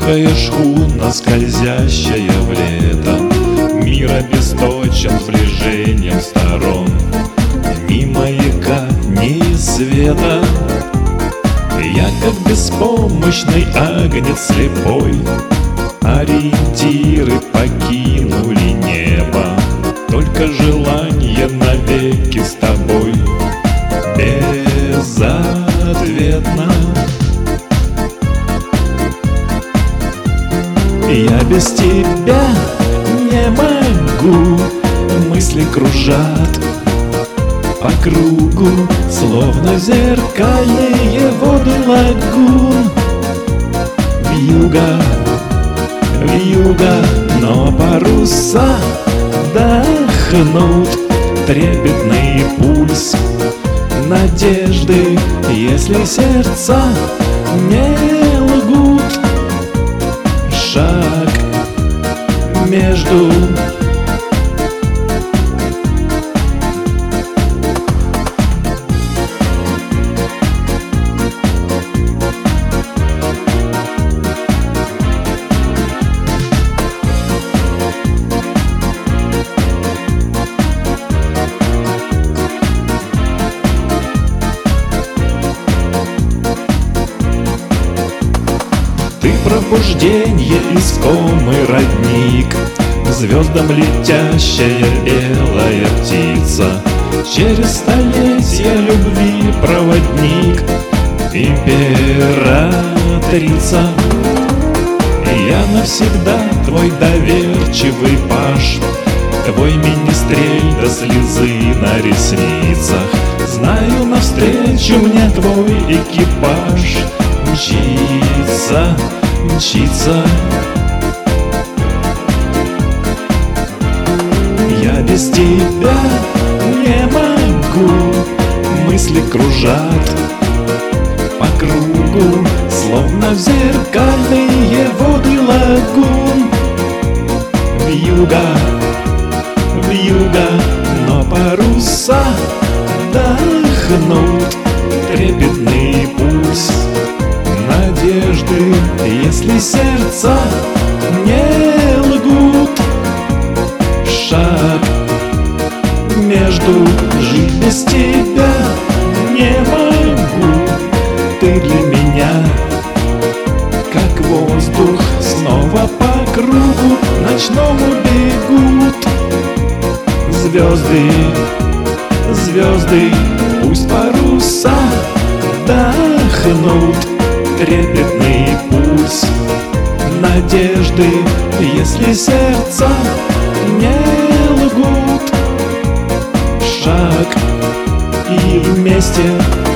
Легкая шхуна, скользящая в лето, мир обесточен сближением сторон. Ни маяка, ни света, я как беспомощный агнец слепой. Ориентиры покинули небо, только желание навеки с тобой. Безответно я без тебя не могу. Мысли кружат по кругу, словно зеркальные воды лагун. Вьюга, но паруса дохнут. Трепетный пульс надежды, если сердца не лгут. Шаг между Ты пробуждение, искомый родник, звездам летящая белая птица, через столетия любви проводник, императрица. Я навсегда твой доверчивый паж, твой министрель до слезы на ресницах. Знаю, навстречу мне твой экипаж мчится. Я без тебя не могу. Мысли кружат по кругу, словно в зеркальные воды лагун. Вьюга, но паруса дохнут. Трепетный пульс надежды, если сердца не лгут. Шаг между, жить без тебя не могу. Ты для меня как воздух, снова по кругу ночному бегут. Звезды, пусть паруса дохнут. Трепетный пульс надежды, если сердца не лгут. Шаг и вместе